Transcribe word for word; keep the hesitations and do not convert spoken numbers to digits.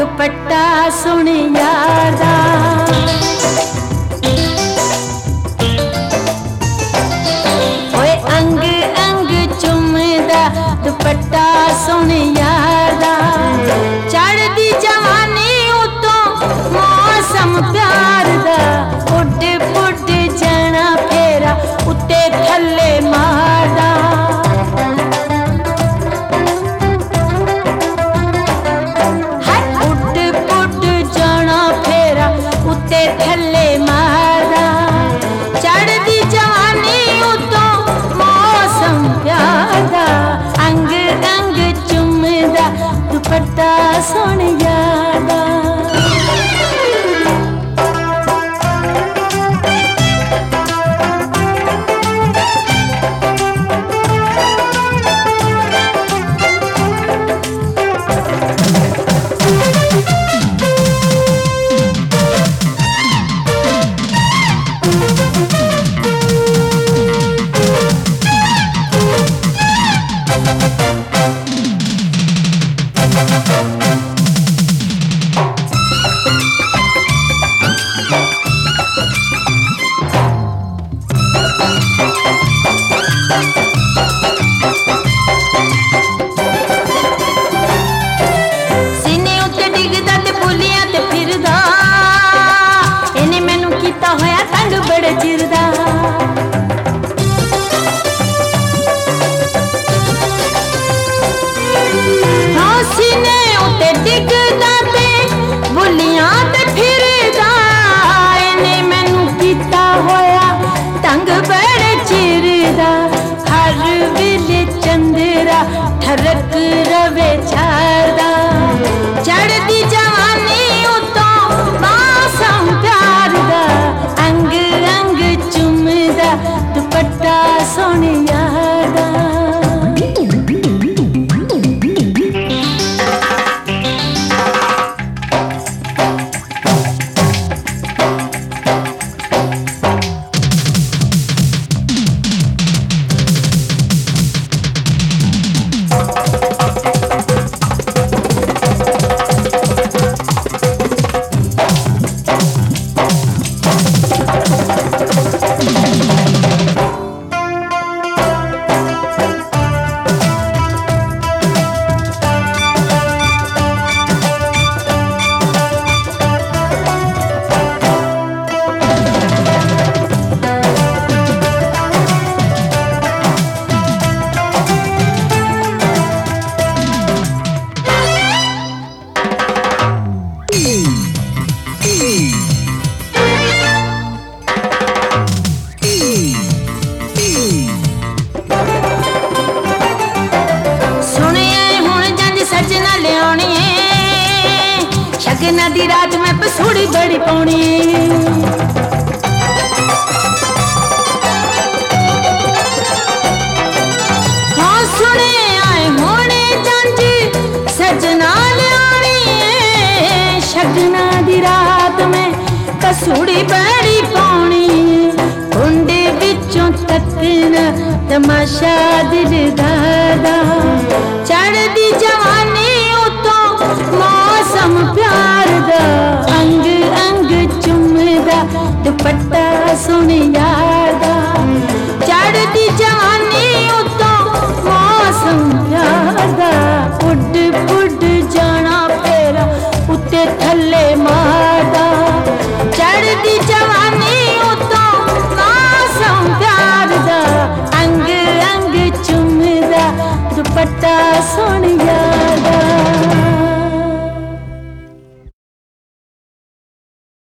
दुपट्टा सुन यादा ओए अंग अंग चुमदा दुपट्टा सुन यादा चढ़दी जवानी उतों मौसम प्यार दा उड पुड जाना फेरा उत्ते थल्ले मारदा थल्ले मारा चढ़दी जवानी उतों मौसम प्यादा अंग अंग चुमदा दुपट्टा सुन यादा ठरक रवे छादा चढ़दी जवानी उतों मौसम प्यार दा अंग अंग चुमदा दुपट्टा सुन यादा शगना दी रात में पसूड़ी बड़ी पाउनी हाँ सुने आए होने जांजी सजना लियानी शगना दी रात में पसूड़ी बड़ी पाउनी कुंडे बिचों तकना तमाशा दिल दादा चढ़दी जवानी मौसम प्यार दा अंग अंग चुमदा दुपट्टा सुन यादा